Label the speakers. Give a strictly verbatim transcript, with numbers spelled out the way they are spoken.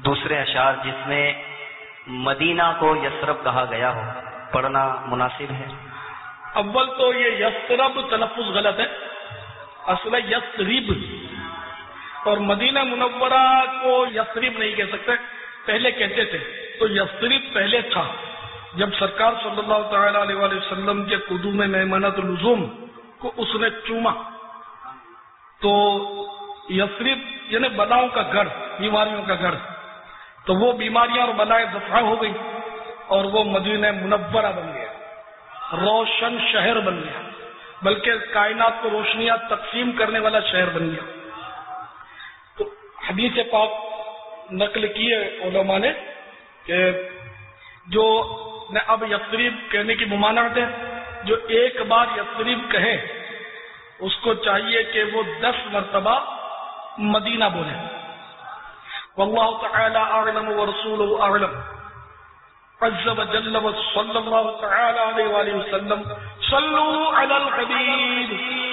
Speaker 1: دوسرے اشعار جس میں مدینہ کو یثرب کہا گیا ہو پڑھنا مناسب ہے؟
Speaker 2: اول تو یہ یثرب تلفظ غلط ہے، اصل ہے یثرب، اور مدینہ منورہ کو یثرب نہیں کہہ سکتے، پہلے کہتے تھے، تو یثرب پہلے تھا جب سرکار صلی اللہ تعالی علیہ وآلہ وسلم کے قدوم میمنۃ اللزوم کو اس نے چوما، تو یثرب یعنی بلاؤں کا گھر، بیماریوں کا گھر، تو وہ بیماریاں اور بلائیں دفع ہو گئی اور وہ مدینہ منورہ بن گیا، روشن شہر بن گیا، بلکہ کائنات کو روشنیاں تقسیم کرنے والا شہر بن گیا۔ تو حدیث پاک نقل کی ہے علماء نے کہ جو اب یثرب کہنے کی ممانعت ہے، جو ایک بار یثرب کہے اس کو چاہیے کہ وہ دس مرتبہ مدینہ بولے۔ واللہ تعالی اعلم ورسولہ اعلم عز وجل وصلی اللہ تعالی علیہ وآلہ وسلم صلوا علی الحبیب